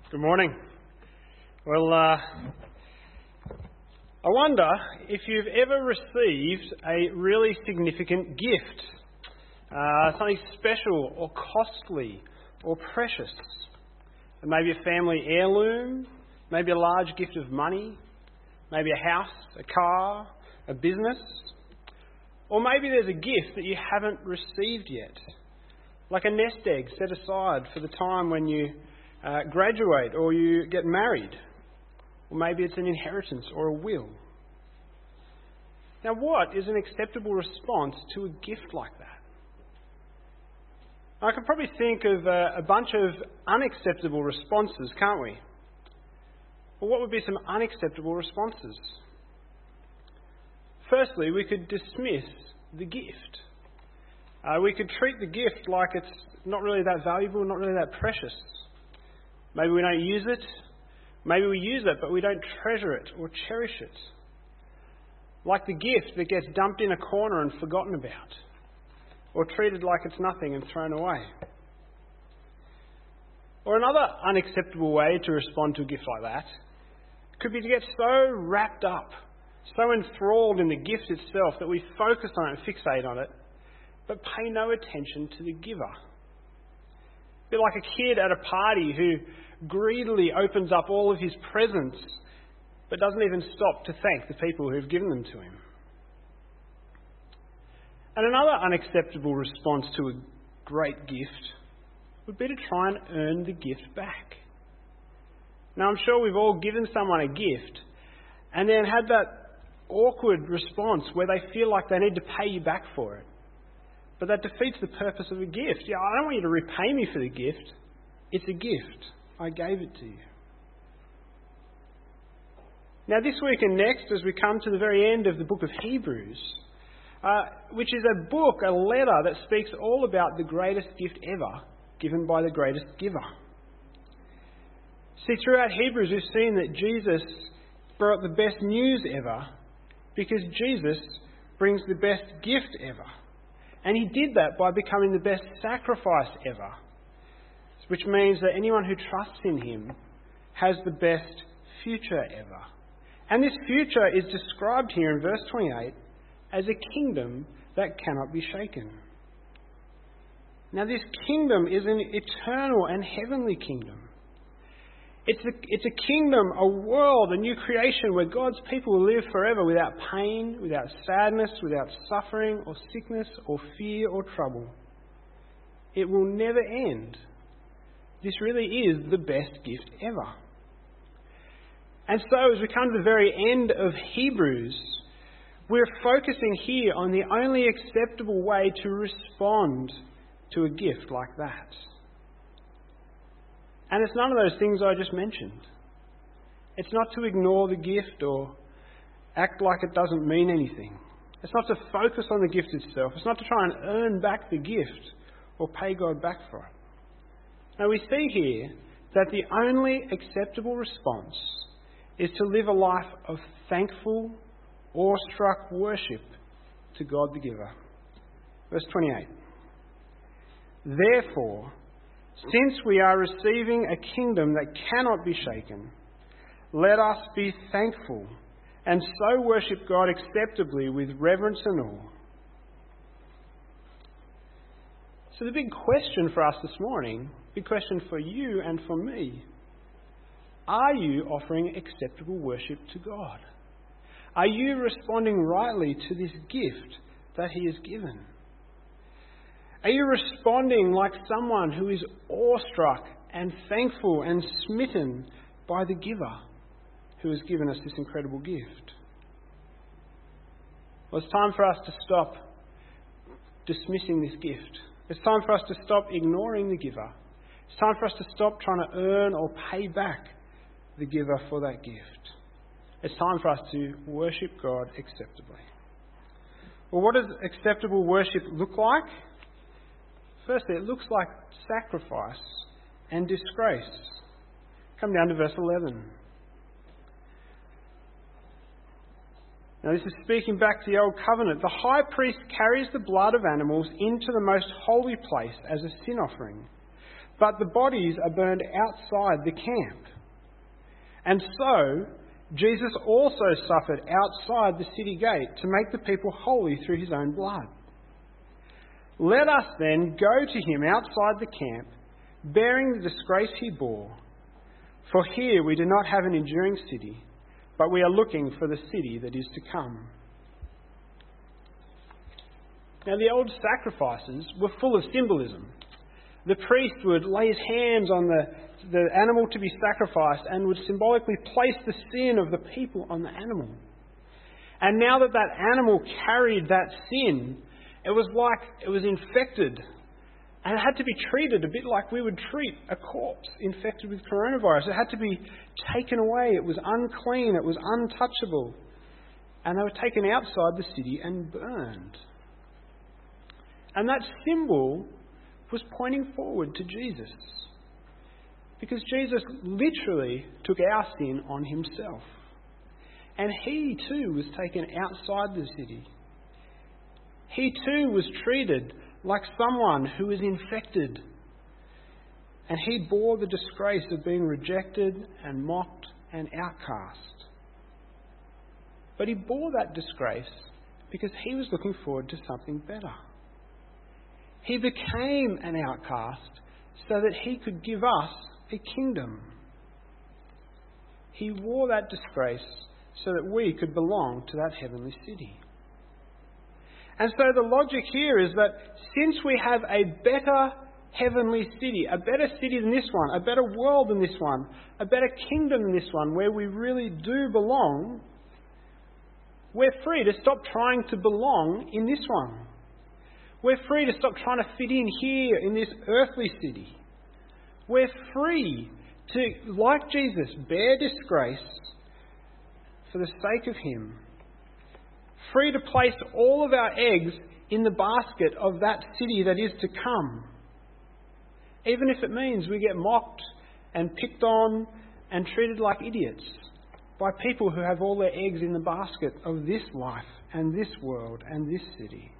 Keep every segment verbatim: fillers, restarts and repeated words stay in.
Good morning. Well, uh, I wonder if you've ever received a really significant gift, uh, something special or costly or precious. Maybe a family heirloom, maybe a large gift of money, maybe a house, a car, a business, or maybe there's a gift that you haven't received yet, like a nest egg set aside for the time when you Uh, graduate or you get married, or maybe it's an inheritance or a will. Now, what is an acceptable response to a gift like that? I can probably think of a, a bunch of unacceptable responses, can't we? Well, what would be some unacceptable responses? Firstly, we could dismiss the gift. Uh, we could treat the gift like it's not really that valuable, not really that precious. Maybe we don't use it. Maybe we use it, but we don't treasure it or cherish it. Like the gift that gets dumped in a corner and forgotten about, or treated like it's nothing and thrown away. Or another unacceptable way to respond to a gift like that could be to get so wrapped up, so enthralled in the gift itself that we focus on it and fixate on it, but pay no attention to the giver. A bit like a kid at a party who greedily opens up all of his presents but doesn't even stop to thank the people who've given them to him. And another unacceptable response to a great gift would be to try and earn the gift back. Now, I'm sure we've all given someone a gift and then had that awkward response where they feel like they need to pay you back for it. But that defeats the purpose of a gift. Yeah, I don't want you to repay me for the gift. It's a gift. I gave it to you. Now, this week and next, as we come to the very end of the book of Hebrews, uh, which is a book, a letter that speaks all about the greatest gift ever given by the greatest giver. See, throughout Hebrews, we've seen that Jesus brought the best news ever because Jesus brings the best gift ever. And he did that by becoming the best sacrifice ever, which means that anyone who trusts in him has the best future ever. And this future is described here in verse twenty-eight as a kingdom that cannot be shaken. Now, this kingdom is an eternal and heavenly kingdom. It's a, it's a kingdom, a world, a new creation where God's people will live forever without pain, without sadness, without suffering or sickness or fear or trouble. It will never end. This really is the best gift ever. And so as we come to the very end of Hebrews, we're focusing here on the only acceptable way to respond to a gift like that. And it's none of those things I just mentioned. It's not to ignore the gift or act like it doesn't mean anything. It's not to focus on the gift itself. It's not to try and earn back the gift or pay God back for it. Now, we see here that the only acceptable response is to live a life of thankful, awestruck worship to God the giver. Verse twenty-eight. Therefore, since we are receiving a kingdom that cannot be shaken, let us be thankful and so worship God acceptably with reverence and awe. So the big question for us this morning, big question for you and for me, are you offering acceptable worship to God? Are you responding rightly to this gift that He has given? Are you responding like someone who is awestruck and thankful and smitten by the giver who has given us this incredible gift? Well, it's time for us to stop dismissing this gift. It's time for us to stop ignoring the giver. It's time for us to stop trying to earn or pay back the giver for that gift. It's time for us to worship God acceptably. Well, what does acceptable worship look like? Firstly, it looks like sacrifice and disgrace. Come down to verse eleven. Now, this is speaking back to the Old Covenant. The high priest carries the blood of animals into the most holy place as a sin offering. but the bodies are burned outside the camp. And so, Jesus also suffered outside the city gate to make the people holy through his own blood. Let us then go to him outside the camp, bearing the disgrace he bore. For here we do not have an enduring city, but we are looking for the city that is to come. Now, the old sacrifices were full of symbolism. The priest would lay his hands on the, the animal to be sacrificed and would symbolically place the sin of the people on the animal. And now that that animal carried that sin, it was like it was infected. And it had to be treated a bit like we would treat a corpse infected with coronavirus. It had to be taken away. It was unclean. It was untouchable. And they were taken outside the city and burned. And that symbol was pointing forward to Jesus. Because Jesus literally took our sin on himself. And he too was taken outside the city. He too was treated like someone who was infected. And he bore the disgrace of being rejected and mocked and outcast. But he bore that disgrace because he was looking forward to something better. He became an outcast so that he could give us a kingdom. He wore that disgrace so that we could belong to that heavenly city. And so the logic here is that since we have a better heavenly city, a better city than this one, a better world than this one, a better kingdom than this one, where we really do belong, we're free to stop trying to belong in this one. We're free to stop trying to fit in here in this earthly city. We're free to, like Jesus, bear disgrace for the sake of him. Free to place all of our eggs in the basket of that city that is to come. Even if it means we get mocked and picked on and treated like idiots by people who have all their eggs in the basket of this life and this world and this city.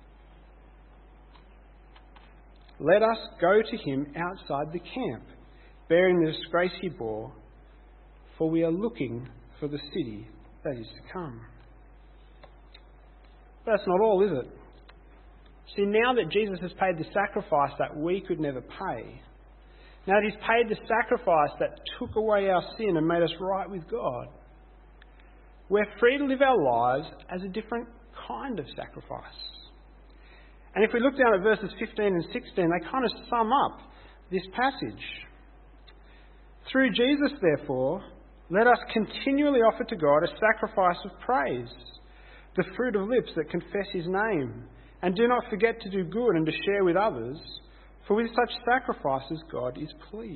Let us go to him outside the camp, bearing the disgrace he bore, for we are looking for the city that is to come. But that's not all, is it? See, now that Jesus has paid the sacrifice that we could never pay, now that he's paid the sacrifice that took away our sin and made us right with God, we're free to live our lives as a different kind of sacrifice. And if we look down at verses fifteen and sixteen, they kind of sum up this passage. Through Jesus, therefore, let us continually offer to God a sacrifice of praise, the fruit of lips that confess his name. And do not forget to do good and to share with others, for with such sacrifices God is pleased.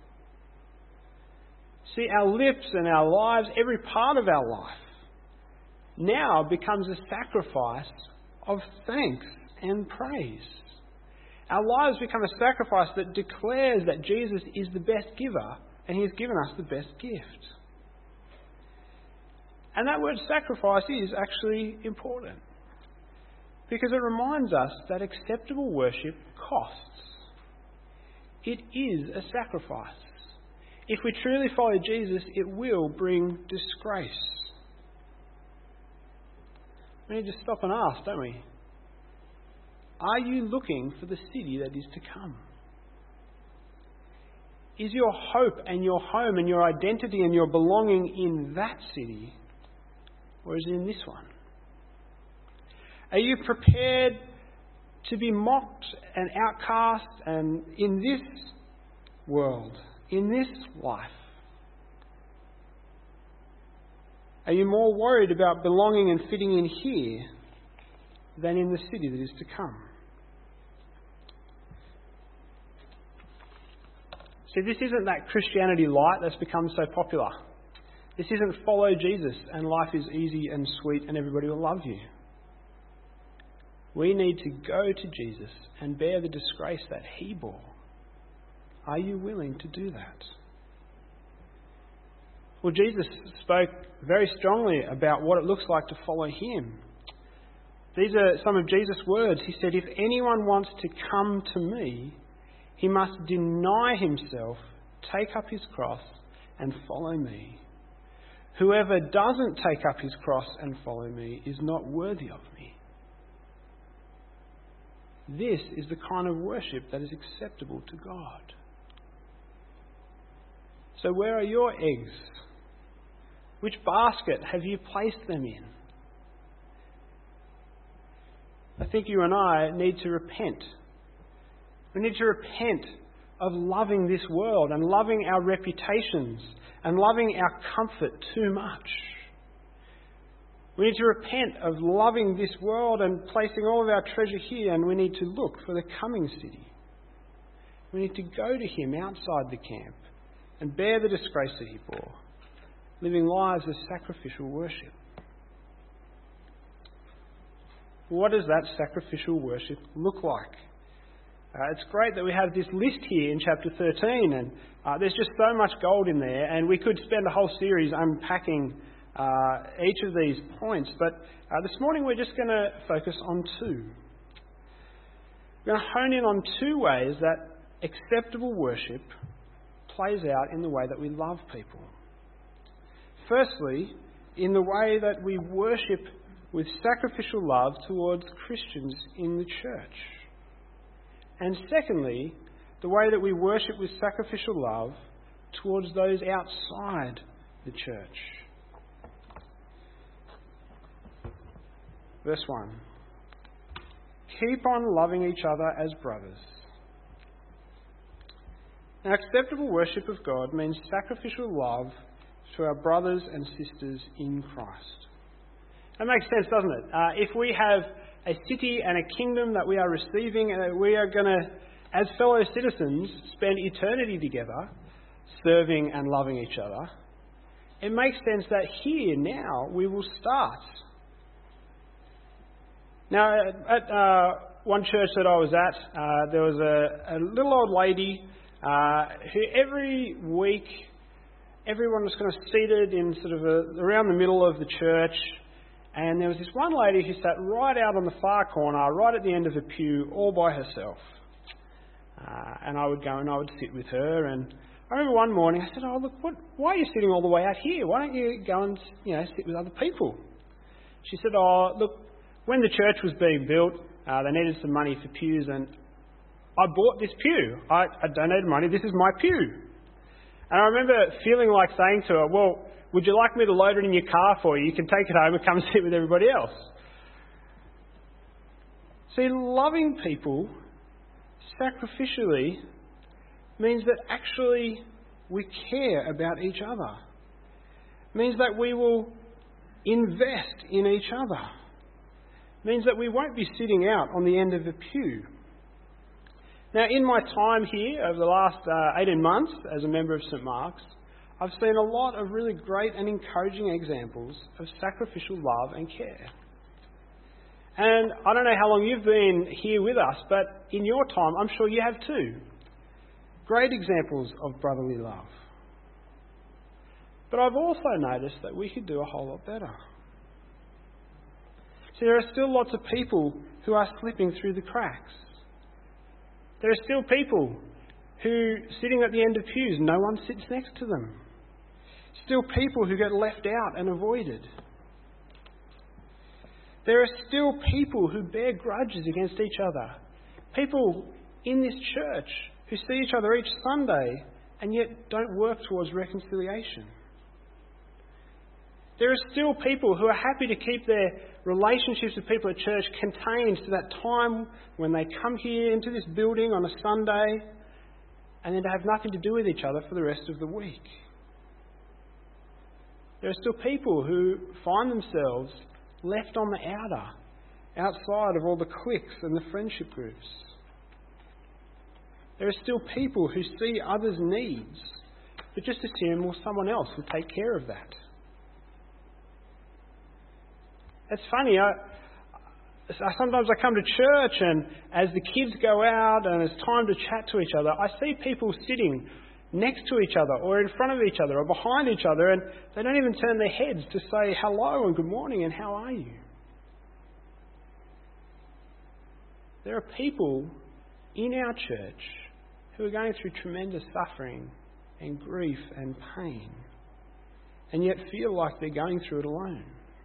See, our lips and our lives, every part of our life, now becomes a sacrifice of thanks and praise. Our lives become a sacrifice that declares that Jesus is the best giver and he has given us the best gift. And that word sacrifice is actually important because it reminds us that acceptable worship costs. It is a sacrifice. If we truly follow Jesus, it will bring disgrace. We need to stop and ask, don't we? Are you looking for the city that is to come? Is your hope and your home and your identity and your belonging in that city, or is it in this one? Are you prepared to be mocked and outcast and in this world, in this life? Are you more worried about belonging and fitting in here than in the city that is to come? See, this isn't that Christianity light that's become so popular. This isn't follow Jesus and life is easy and sweet and everybody will love you. We need to go to Jesus and bear the disgrace that he bore. Are you willing to do that? Well, Jesus spoke very strongly about what it looks like to follow him. These are some of Jesus' words. He said, "If anyone wants to come to me, he must deny himself, take up his cross, and follow me. Whoever doesn't take up his cross and follow me is not worthy of me. This is the kind of worship that is acceptable to God. So where are your eggs? Which basket have you placed them in? I think you and I need to repent. We need to repent of loving this world and loving our reputations and loving our comfort too much. We need to repent of loving this world and placing all of our treasure here, and we need to look for the coming city. We need to go to him outside the camp and bear the disgrace that he bore, living lives of sacrificial worship. What does that sacrificial worship look like? Uh, it's great that we have this list here in chapter thirteen, and uh, there's just so much gold in there, and we could spend a whole series unpacking uh, each of these points, but uh, this morning we're just going to focus on two. We're going to hone in on two ways that acceptable worship plays out in the way that we love people. Firstly, in the way that we worship with sacrificial love towards Christians in the church. And secondly, the way that we worship with sacrificial love towards those outside the church. Verse one. Keep on loving each other as brothers. Now, acceptable worship of God means sacrificial love to our brothers and sisters in Christ. That makes sense, doesn't it? Uh, if we have a city and a kingdom that we are receiving, and uh, we are going to, as fellow citizens, spend eternity together, serving and loving each other, it makes sense that here, now, we will start. Now, at uh, one church that I was at, uh, there was a, a little old lady uh, who every week, everyone was kind of seated in sort of a, around the middle of the church, and there was this one lady who sat right out on the far corner, right at the end of the pew, all by herself. Uh, and I would go and I would sit with her, and I remember one morning I said, "Oh, look, what, why are you sitting all the way out here? Why don't you go and, you know, sit with other people?" She said, "Oh, look, when the church was being built, uh, they needed some money for pews, and I bought this pew. I, I donated money. This is my pew." And I remember feeling like saying to her, "Well, would you like me to load it in your car for you? You can take it home and come sit with everybody else." See, loving people sacrificially means that actually we care about each other. It means that we will invest in each other. It means that we won't be sitting out on the end of a pew. Now, in my time here over the last uh, eighteen months as a member of St Mark's, I've seen a lot of really great and encouraging examples of sacrificial love and care. And I don't know how long you've been here with us, but in your time, I'm sure you have too. Great examples of brotherly love. But I've also noticed that we could do a whole lot better. See, there are still lots of people who are slipping through the cracks. There are still people who, sitting at the end of pews, no one sits next to them. Still people who get left out and avoided. There are still people who bear grudges against each other. People in this church who see each other each Sunday and yet don't work towards reconciliation. There are still people who are happy to keep their relationships with people at church contained to that time when they come here into this building on a Sunday and then to have nothing to do with each other for the rest of the week. There are still people who find themselves left on the outer, outside of all the cliques and the friendship groups. There are still people who see others' needs, but just assume, well, someone else will take care of that. It's funny, I, sometimes I come to church and as the kids go out and it's time to chat to each other, I see people sitting next to each other or in front of each other or behind each other, and they don't even turn their heads to say hello and good morning and how are you. There are people in our church who are going through tremendous suffering and grief and pain, and yet feel like they're going through it alone.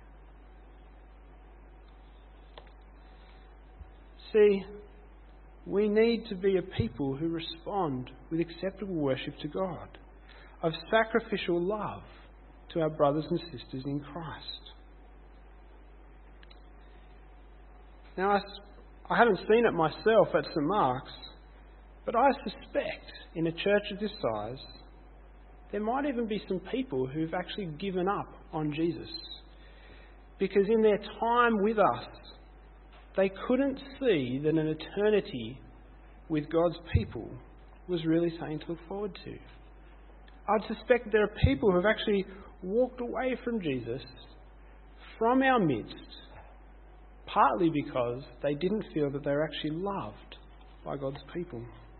See, we need to be a people who respond with acceptable worship to God, of sacrificial love to our brothers and sisters in Christ. Now, I, I haven't seen it myself at St Mark's, but I suspect in a church of this size, there might even be some people who've actually given up on Jesus. Because in their time with us, they couldn't see that an eternity with God's people was really something to look forward to. I'd suspect there are people who have actually walked away from Jesus, from our midst, partly because they didn't feel that they were actually loved by God's people.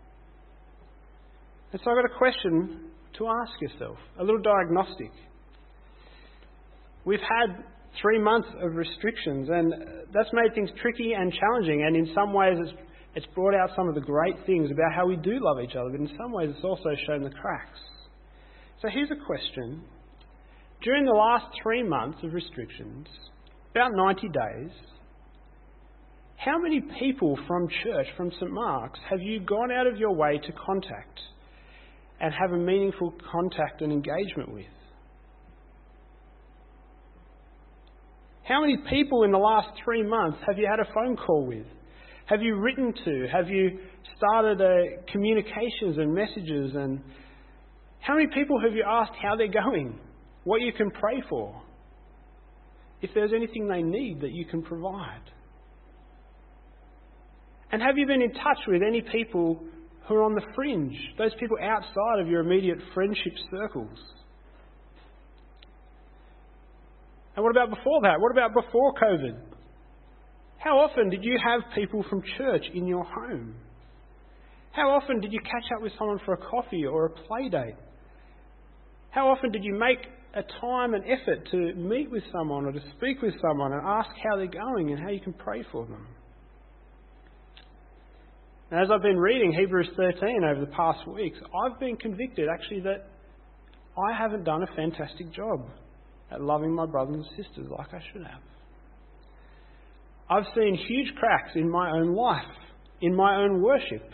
And so I've got a question to ask yourself, a little diagnostic. We've had three months of restrictions, and that's made things tricky and challenging, and in some ways it's, it's brought out some of the great things about how we do love each other, but in some ways it's also shown the cracks. So here's a question. During the last three months of restrictions, about ninety days, how many people from church, from St Mark's, have you gone out of your way to contact and have a meaningful contact and engagement with? How many people in the last three months have you had a phone call with? Have you written to? Have you started uh, communications and messages? And how many people have you asked how they're going? What you can pray for? If there's anything they need that you can provide? And have you been in touch with any people who are on the fringe? Those people outside of your immediate friendship circles? And what about before that? What about before COVID? How often did you have people from church in your home? How often did you catch up with someone for a coffee or a play date? How often did you make a time and effort to meet with someone or to speak with someone and ask how they're going and how you can pray for them? And as I've been reading Hebrews thirteen over the past weeks, I've been convicted actually that I haven't done a fantastic job at loving my brothers and sisters like I should have. I've seen huge cracks in my own life, in my own worship.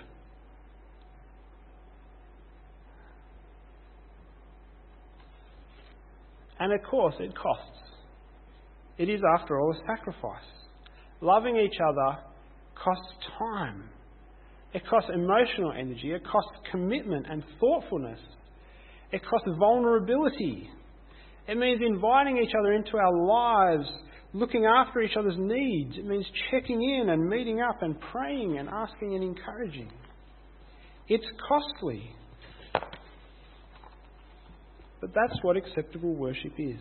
And of course, it costs. It is, after all, a sacrifice. Loving each other costs time. It costs emotional energy. It costs commitment and thoughtfulness. It costs vulnerability. It means inviting each other into our lives, looking after each other's needs. It means checking in and meeting up and praying and asking and encouraging. It's costly. But that's what acceptable worship is.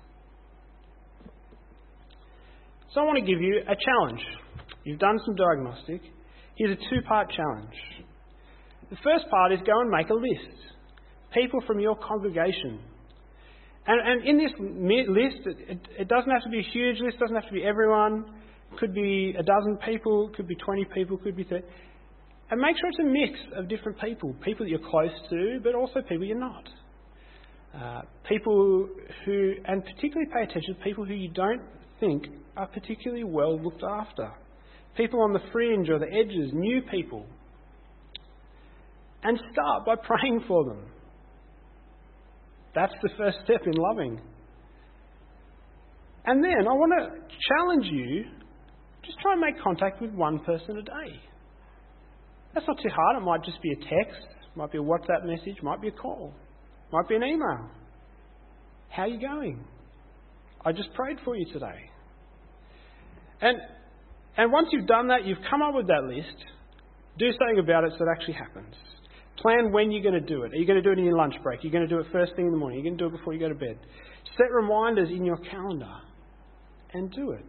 So I want to give you a challenge. You've done some diagnostic. Here's a two-part challenge. The first part is go and make a list. People from your congregation. And, and in this list, it, it, it doesn't have to be a huge list, doesn't have to be everyone. It could be a dozen people, it could be twenty people, it could be thirty. And make sure it's a mix of different people. People that you're close to, but also people you're not. Uh, people who, and particularly pay attention to people who you don't think are particularly well looked after. People on the fringe or the edges, new people. And start by praying for them. That's the first step in loving. And then I want to challenge you, just try and make contact with one person a day. That's not too hard. It might just be a text, might be a WhatsApp message, might be a call, might be an email. How are you going? I just prayed for you today. And and once you've done that, you've come up with that list, do something about it so it actually happens. Plan when you're going to do it. Are you going to do it in your lunch break? Are you going to do it first thing in the morning? Are you going to do it before you go to bed? Set reminders in your calendar and do it.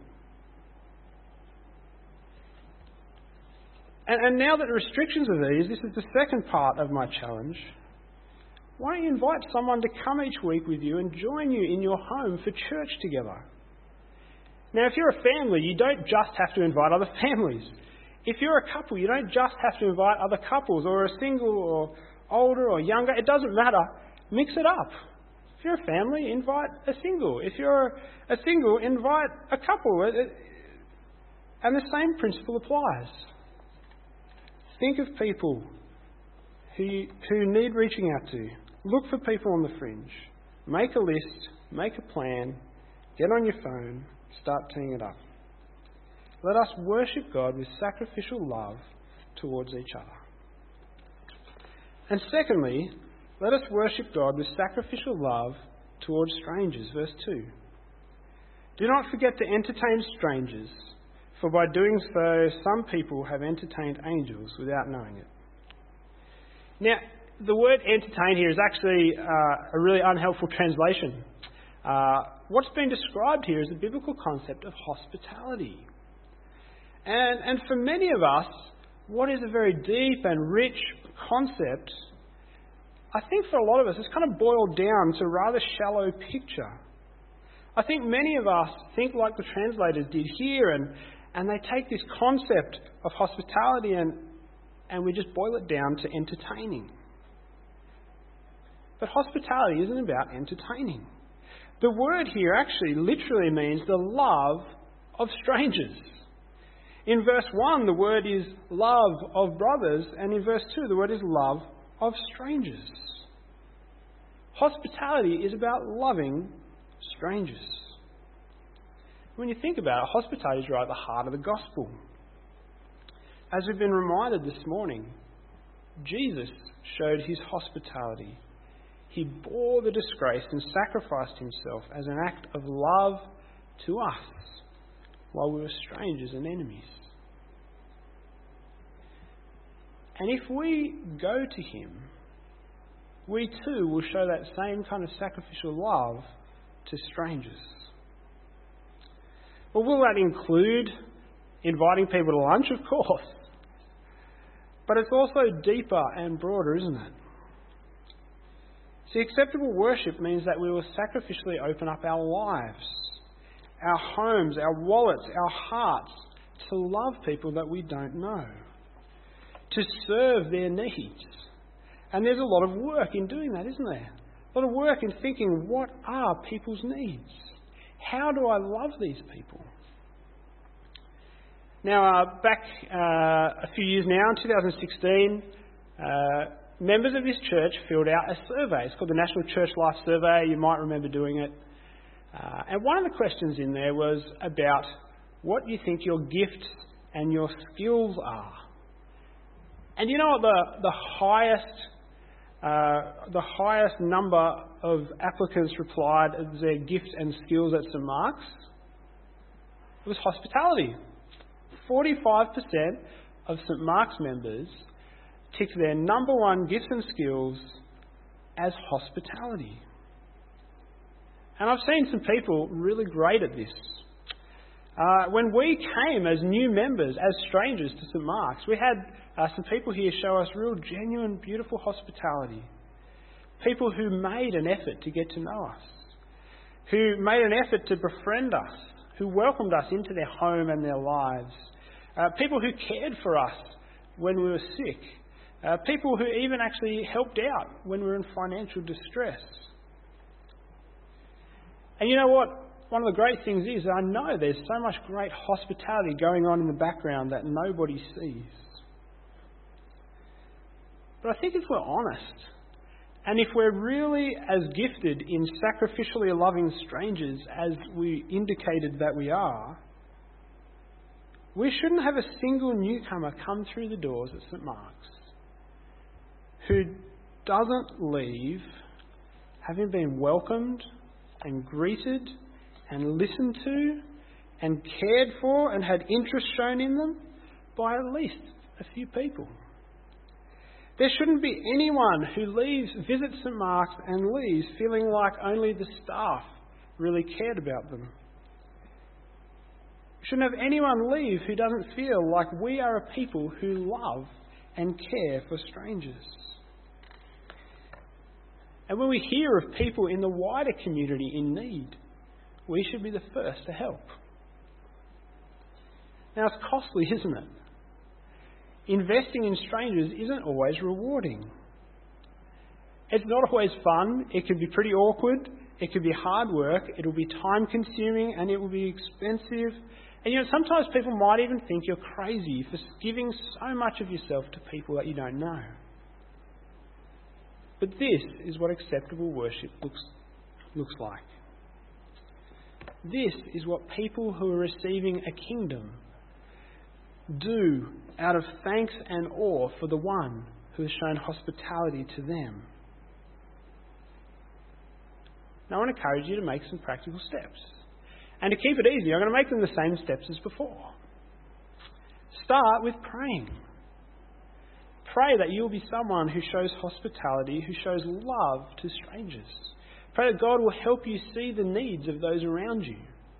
And, and now that the restrictions are these, this is the second part of my challenge. Why don't you invite someone to come each week with you and join you in your home for church together? Now, if you're a family, you don't just have to invite other families. If you're a couple, you don't just have to invite other couples, or a single, or older, or younger. It doesn't matter. Mix it up. If you're a family, invite a single. If you're a single, invite a couple. And the same principle applies. Think of people who, who need reaching out to. Look for people on the fringe. Make a list, make a plan, get on your phone, start teeing it up. Let us worship God with sacrificial love towards each other. And secondly, let us worship God with sacrificial love towards strangers. Verse two. Do not forget to entertain strangers, for by doing so some people have entertained angels without knowing it. Now, the word entertain here is actually uh, a really unhelpful translation. Uh, what's been described here is the biblical concept of hospitality. And, and for many of us, what is a very deep and rich concept, I think for a lot of us, it's kind of boiled down to a rather shallow picture. I think many of us think like the translators did here, and, and they take this concept of hospitality and, and we just boil it down to entertaining. But hospitality isn't about entertaining. The word here actually literally means the love of strangers. In verse one, the word is love of brothers, and in verse two, the word is love of strangers. Hospitality is about loving strangers. When you think about it, hospitality is right at the heart of the gospel. As we've been reminded this morning, Jesus showed his hospitality. He bore the disgrace and sacrificed himself as an act of love to us while we were strangers and enemies. And if we go to him, we too will show that same kind of sacrificial love to strangers. Well, will that include inviting people to lunch? Of course. But it's also deeper and broader, isn't it? See, acceptable worship means that we will sacrificially open up our lives, our homes, our wallets, our hearts to love people that we don't know, to serve their needs. And there's a lot of work in doing that, isn't there? A lot of work in thinking, what are people's needs? How do I love these people? Now, uh, back uh, a few years now, in two thousand sixteen, uh, members of this church filled out a survey. It's called the National Church Life Survey. You might remember doing it. Uh, and one of the questions in there was about what you think your gifts and your skills are. And you know what the, the highest uh, the highest number of applicants replied as their gifts and skills at St Mark's? It was hospitality. forty-five percent of St Mark's members ticked their number one gifts and skills as hospitality. And I've seen some people really great at this. Uh, when we came as new members, as strangers to St Mark's, we had uh, some people here show us real, genuine, beautiful hospitality. People who made an effort to get to know us, who made an effort to befriend us, who welcomed us into their home and their lives. Uh, people who cared for us when we were sick. Uh, people who even actually helped out when we were in financial distress. And you know what? One of the great things is I know there's so much great hospitality going on in the background that nobody sees. But I think if we're honest, and if we're really as gifted in sacrificially loving strangers as we indicated that we are, we shouldn't have a single newcomer come through the doors at St Mark's who doesn't leave having been welcomed and greeted and listened to and cared for and had interest shown in them by at least a few people. There shouldn't be anyone who leaves, visits St Mark's and leaves feeling like only the staff really cared about them. Shouldn't have anyone leave who doesn't feel like we are a people who love and care for strangers. And when we hear of people in the wider community in need, we should be the first to help. Now, it's costly, isn't it? investing in strangers isn't always rewarding. It's not always fun. It can be pretty awkward. It can be hard work. It will be time consuming and it will be expensive. And you know, sometimes people might even think you're crazy for giving so much of yourself to people that you don't know. But this is what acceptable worship looks, looks like. This is what people who are receiving a kingdom do out of thanks and awe for the one who has shown hospitality to them. Now I want to encourage you to make some practical steps. And to keep it easy, I'm going to make them the same steps as before. Start with praying. Pray that you'll be someone who shows hospitality, who shows love to strangers. Pray that God will help you see the needs of those around you.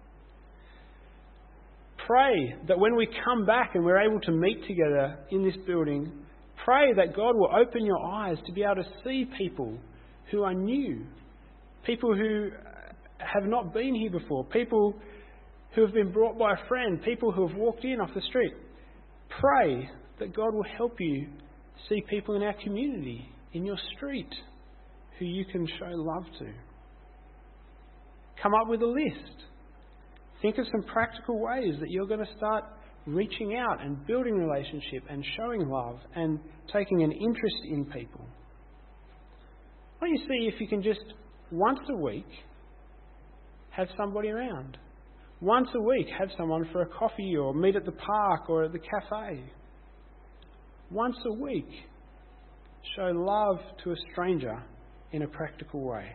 Pray that when we come back and we're able to meet together in this building, pray that God will open your eyes to be able to see people who are new, people who have not been here before, people who have been brought by a friend, people who have walked in off the street. Pray that God will help you see people in our community, in your street, who you can show love to. Come up with a list. Think of some practical ways that you're going to start reaching out and building relationship and showing love and taking an interest in people. Why don't you see if you can just once a week have somebody around? Once a week have someone for a coffee or meet at the park or at the cafe. Once a week show love to a stranger in a practical way.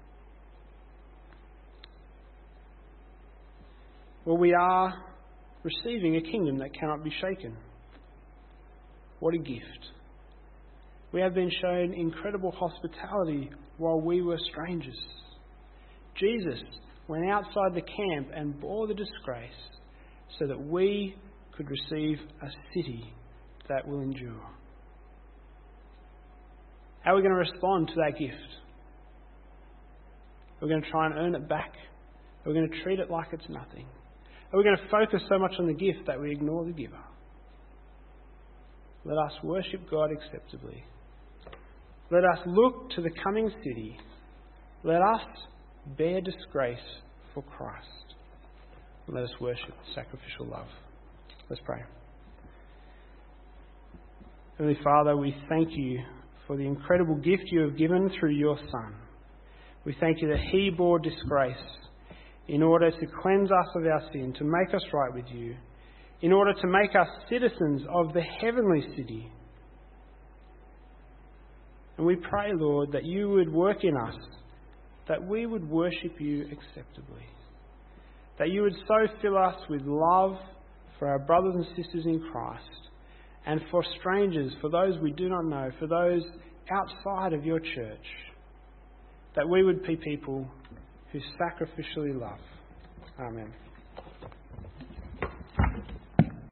Well, we are receiving a kingdom that cannot be shaken. What a gift. We have been shown incredible hospitality while we were strangers. Jesus went outside the camp and bore the disgrace so that we could receive a city that will endure. How are we going to respond to that gift? Are we going to try and earn it back? Are we going to treat it like it's nothing? Are we going to focus so much on the gift that we ignore the giver? Let us worship God acceptably. Let us look to the coming city. Let us bear disgrace for Christ. Let us worship sacrificial love. Let's pray. Heavenly Father, we thank you for the incredible gift you have given through your Son. We thank you that he bore disgrace in order to cleanse us of our sin, to make us right with you, in order to make us citizens of the heavenly city. And we pray, Lord, that you would work in us, that we would worship you acceptably, that you would so fill us with love for our brothers and sisters in Christ, and for strangers, for those we do not know, for those outside of your church, that we would be people who sacrificially love. Amen.